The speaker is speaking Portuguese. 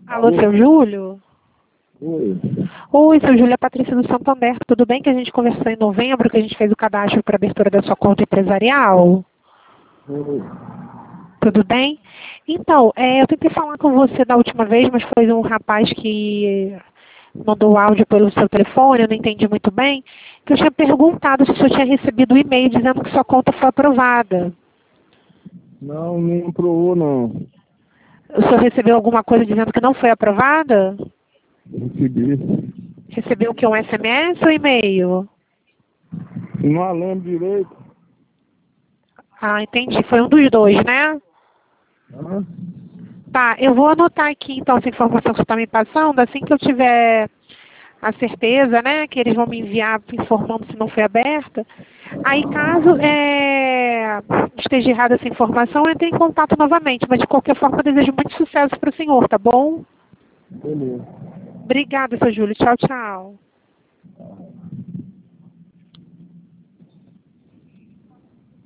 Alô, seu Júlio? Oi. Oi, seu Júlio, é a Patrícia do Santander. Tudo bem que a gente conversou em novembro, que a gente fez o cadastro para abertura da sua conta empresarial? Oi. Tudo bem? Então, eu tentei falar com você da última vez, mas foi um rapaz que mandou o áudio pelo seu telefone, eu não entendi muito bem, que eu tinha perguntado se o senhor tinha recebido o e-mail dizendo que sua conta foi aprovada. Não, não aprovou, não. O senhor recebeu alguma coisa dizendo que não foi aprovada? Recebi. Recebeu o que, um SMS ou e-mail? Não lembro direito. Ah, entendi. Foi um dos dois, né? Hã? Tá, eu vou anotar aqui então essa informação que você está me passando, assim que eu tiver a certeza, né, que eles vão me enviar informando se não foi aberta. Aí caso esteja errada essa informação, eu entre em contato novamente, mas de qualquer forma eu desejo muito sucesso para o senhor, tá bom? Beleza. Obrigada, seu Júlio. Tchau, tchau.